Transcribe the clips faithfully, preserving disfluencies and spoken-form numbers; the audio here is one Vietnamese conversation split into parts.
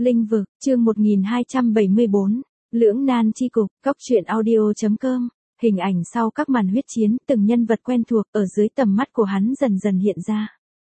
Linh vực, chương một nghìn hai trăm bảy mươi bốn, Lưỡng nan chi cục, cốc truyện audio.com, hình ảnh sau các màn huyết chiến, từng nhân vật quen thuộc ở dưới tầm mắt của hắn dần dần hiện ra.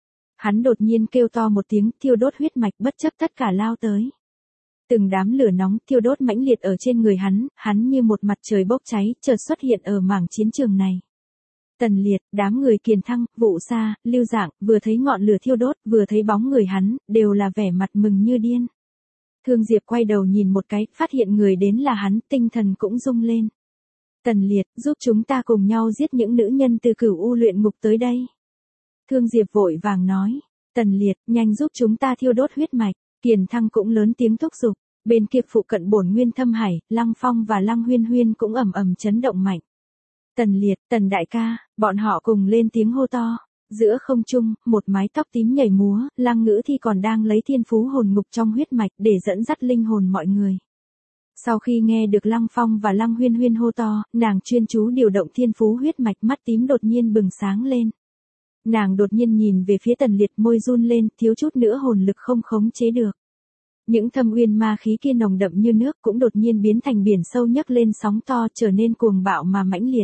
Hắn đột nhiên kêu to một tiếng, thiêu đốt huyết mạch, bất chấp tất cả lao tới. Từng đám lửa nóng thiêu đốt mãnh liệt ở trên người hắn, hắn như một mặt trời bốc cháy, chợt xuất hiện ở mảng chiến trường này. Tần Liệt, đám người Kiền Thăng, Vụ Sa, Lưu Dạng, vừa thấy ngọn lửa thiêu đốt, vừa thấy bóng người hắn, đều là vẻ mặt mừng như điên. Thương Diệp quay đầu nhìn một cái, phát hiện người đến là hắn, tinh thần cũng rung lên. Tần Liệt, giúp chúng ta cùng nhau giết những nữ nhân từ Cửu U luyện ngục tới đây. Thương Diệp vội vàng nói. Tần Liệt, nhanh giúp chúng ta thiêu đốt huyết mạch. Kiền Thăng cũng lớn tiếng thúc giục. Bên kia phụ cận Bổn Nguyên Thâm Hải, Lăng Phong và Lăng Huyên Huyên cũng ầm ầm chấn động mạnh. Tần Liệt, Tần đại ca, bọn họ cùng lên tiếng hô to. Giữa không trung, một mái tóc tím nhảy múa, Lăng Ngữ Thi còn đang lấy thiên phú hồn ngục trong huyết mạch để dẫn dắt linh hồn mọi người. Sau khi nghe được Lăng Phong và Lăng Huyên Huyên hô to, nàng chuyên chú điều động thiên phú huyết mạch, mắt tím đột nhiên bừng sáng lên. Nàng đột nhiên nhìn về phía Tần Liệt, môi run lên, thiếu chút nữa hồn lực không khống chế được. Những thâm uyên ma khí kia nồng đậm như nước cũng đột nhiên biến thành biển sâu nhấc lên sóng to, trở nên cuồng bạo mà mãnh liệt.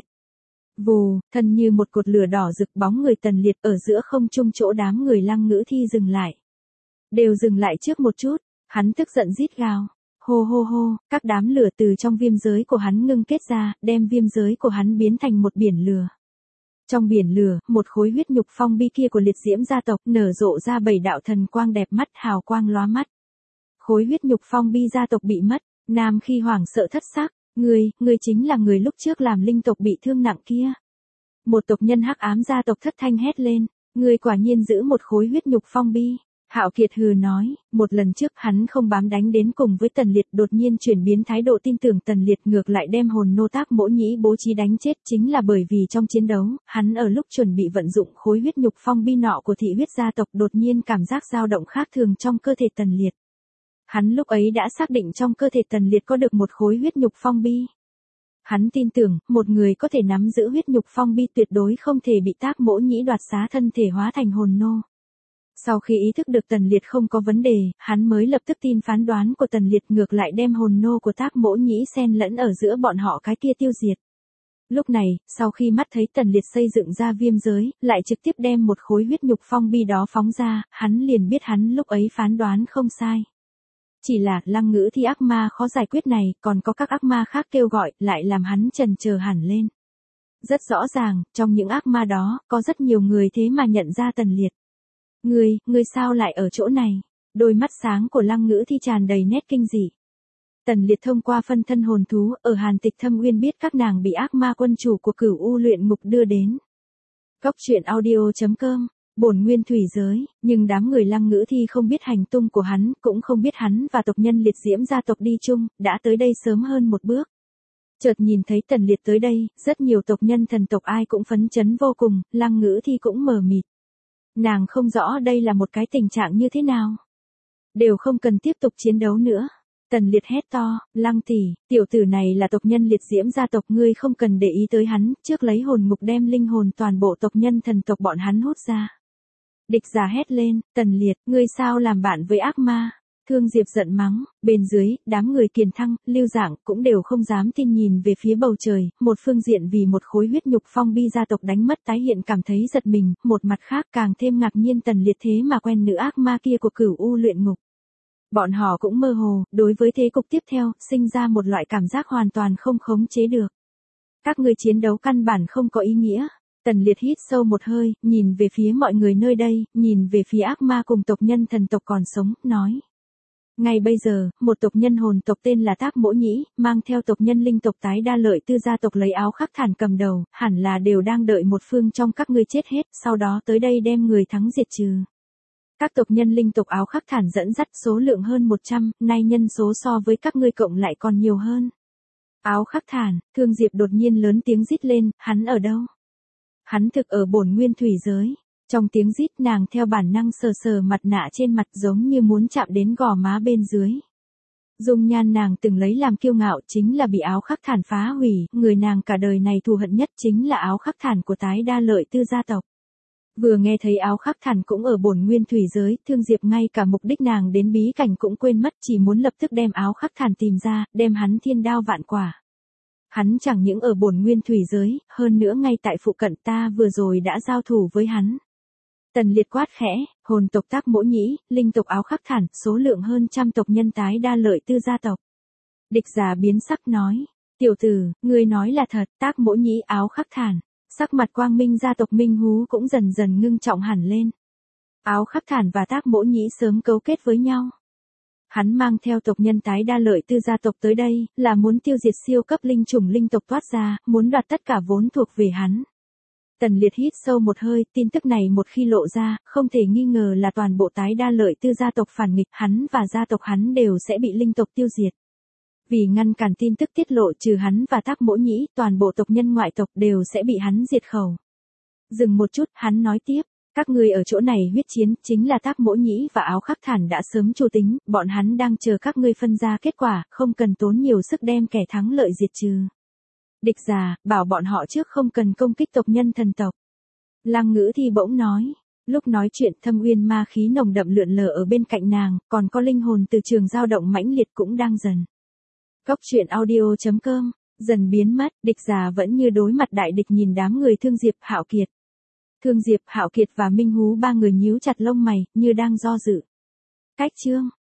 Vù, thân như một cột lửa đỏ rực, bóng người Tần Liệt ở giữa không trung chỗ đám người Lăng Ngữ Thi dừng lại. Đều dừng lại trước một chút, hắn tức giận rít gào. Hô hô hô, các đám lửa từ trong viêm giới của hắn ngưng kết ra, đem viêm giới của hắn biến thành một biển lửa. Trong biển lửa, một khối huyết nhục phong bi kia của liệt diễm gia tộc nở rộ ra bảy đạo thần quang đẹp mắt, hào quang lóa mắt. Khối huyết nhục phong bi gia tộc bị mất, Nam Khi hoảng sợ thất sắc. Ngươi, ngươi chính là người lúc trước làm linh tộc bị thương nặng kia. Một tộc nhân hắc ám gia tộc thất thanh hét lên, ngươi quả nhiên giữ một khối huyết nhục phong bi. Hạo Kiệt hừ nói, một lần trước hắn không bám đánh đến cùng với Tần Liệt, đột nhiên chuyển biến thái độ tin tưởng Tần Liệt, ngược lại đem hồn nô Tác Mỗ Nhĩ bố trí đánh chết, chính là bởi vì trong chiến đấu, hắn ở lúc chuẩn bị vận dụng khối huyết nhục phong bi nọ của thị huyết gia tộc, đột nhiên cảm giác dao động khác thường trong cơ thể Tần Liệt. Hắn lúc ấy đã xác định trong cơ thể Tần Liệt có được một khối huyết nhục phong bi. Hắn tin tưởng, một người có thể nắm giữ huyết nhục phong bi tuyệt đối không thể bị Tác Mỗ Nhĩ đoạt xá thân thể hóa thành hồn nô. Sau khi ý thức được Tần Liệt không có vấn đề, hắn mới lập tức tin phán đoán của Tần Liệt, ngược lại đem hồn nô của Tác Mỗ Nhĩ xen lẫn ở giữa bọn họ cái kia tiêu diệt. Lúc này, sau khi mắt thấy Tần Liệt xây dựng ra viêm giới, lại trực tiếp đem một khối huyết nhục phong bi đó phóng ra, hắn liền biết hắn lúc ấy phán đoán không sai. Chỉ là Lăng Ngữ Thi ác ma khó giải quyết này, còn có các ác ma khác kêu gọi, lại làm hắn chần chờ hẳn lên. Rất rõ ràng, trong những ác ma đó, có rất nhiều người thế mà nhận ra Tần Liệt. Ngươi, ngươi sao lại ở chỗ này? Đôi mắt sáng của Lăng Ngữ Thi tràn đầy nét kinh dị. Tần Liệt thông qua phân thân hồn thú ở Hàn Tịch Thâm Uyên biết các nàng bị ác ma quân chủ của Cửu U luyện ngục đưa đến. Cốc truyện audio.com, Bổn Nguyên thủy giới, nhưng đám người Lăng Ngữ Thi không biết hành tung của hắn, cũng không biết hắn và tộc nhân liệt diễm gia tộc đi chung, đã tới đây sớm hơn một bước. Chợt nhìn thấy Tần Liệt tới đây, rất nhiều tộc nhân thần tộc ai cũng phấn chấn vô cùng, Lăng Ngữ Thi cũng mờ mịt. Nàng không rõ đây là một cái tình trạng như thế nào. Đều không cần tiếp tục chiến đấu nữa. Tần Liệt hét to, Lăng tỷ, tiểu tử này là tộc nhân liệt diễm gia tộc, ngươi không cần để ý tới hắn, trước lấy hồn ngục đem linh hồn toàn bộ tộc nhân thần tộc bọn hắn hút ra. Địch Giả hét lên, Tần Liệt, ngươi sao làm bạn với ác ma? Thương Diệp giận mắng, bên dưới, đám người Kiền Thăng, Lưu Dạng cũng đều không dám tin nhìn về phía bầu trời, một phương diện vì một khối huyết nhục phong bi gia tộc đánh mất tái hiện cảm thấy giật mình, một mặt khác càng thêm ngạc nhiên Tần Liệt thế mà quen nữ ác ma kia của Cửu U luyện ngục. Bọn họ cũng mơ hồ, đối với thế cục tiếp theo, sinh ra một loại cảm giác hoàn toàn không khống chế được. Các người chiến đấu căn bản không có ý nghĩa. Tần Liệt hít sâu một hơi, nhìn về phía mọi người nơi đây, nhìn về phía ác ma cùng tộc nhân thần tộc còn sống, nói. Ngay bây giờ, một tộc nhân hồn tộc tên là Tác Mỗ Nhĩ, mang theo tộc nhân linh tộc Tái Đa Lợi Tư gia tộc lấy áo khắc thản cầm đầu, hẳn là đều đang đợi một phương trong các ngươi chết hết, sau đó tới đây đem người thắng diệt trừ. Các tộc nhân linh tộc áo khắc thản dẫn dắt số lượng hơn một trăm, nay nhân số so với các ngươi cộng lại còn nhiều hơn. Áo khắc thản, Thương Diệp đột nhiên lớn tiếng rít lên, hắn ở đâu? Hắn thực ở Bổn Nguyên thủy giới. Trong tiếng rít nàng theo bản năng sờ sờ mặt nạ trên mặt giống như muốn chạm đến gò má bên dưới. Dung nhan nàng từng lấy làm kiêu ngạo chính là bị áo khắc thản phá hủy, người nàng cả đời này thù hận nhất chính là áo khắc thản của Tái Đa Lợi Tư gia tộc. Vừa nghe thấy áo khắc thản cũng ở bổn nguyên thủy giới, Thương Diệp ngay cả mục đích nàng đến bí cảnh cũng quên mất, chỉ muốn lập tức đem áo khắc thản tìm ra, đem hắn thiên đao vạn quả. Hắn chẳng những ở bổn nguyên thủy giới, hơn nữa ngay tại phụ cận ta vừa rồi đã giao thủ với hắn. Tần Liệt quát khẽ, hồn tộc Tác Mỗ Nhĩ, linh tộc áo khắc thản, số lượng hơn trăm tộc nhân tái đa lợi tư gia tộc. Địch Giả biến sắc nói, tiểu tử, ngươi nói là thật, Tác Mỗ Nhĩ áo khắc thản. Sắc mặt Quang Minh gia tộc Minh Hú cũng dần dần ngưng trọng hẳn lên. Áo khắc thản và Tác Mỗ Nhĩ sớm cấu kết với nhau. Hắn mang theo tộc nhân tái đa lợi tư gia tộc tới đây, là muốn tiêu diệt siêu cấp linh chủng linh tộc toát ra, muốn đoạt tất cả vốn thuộc về hắn. Tần Liệt hít sâu một hơi, tin tức này một khi lộ ra, không thể nghi ngờ là toàn bộ tái đa lợi tư gia tộc phản nghịch, hắn và gia tộc hắn đều sẽ bị linh tộc tiêu diệt. Vì ngăn cản tin tức tiết lộ, trừ hắn và Tác Mỗ Nhĩ, toàn bộ tộc nhân ngoại tộc đều sẽ bị hắn diệt khẩu. Dừng một chút, hắn nói tiếp, các ngươi ở chỗ này huyết chiến, chính là Tác Mỗ Nhĩ và áo khắc thản đã sớm chủ tính, bọn hắn đang chờ các ngươi phân ra kết quả, không cần tốn nhiều sức đem kẻ thắng lợi diệt trừ. Địch Giả, bảo bọn họ trước không cần công kích tộc nhân thần tộc. Lăng Ngữ Thi bỗng nói. Lúc nói chuyện, thâm uyên ma khí nồng đậm lượn lờ ở bên cạnh nàng, còn có linh hồn từ trường dao động mãnh liệt cũng đang dần. Góc truyện audio chấm com, dần biến mất, Địch Giả vẫn như đối mặt đại địch nhìn đám người Thương Diệp, Hạo Kiệt. Thương Diệp, Hạo Kiệt và Minh Hú ba người nhíu chặt lông mày, như đang do dự. Cách chương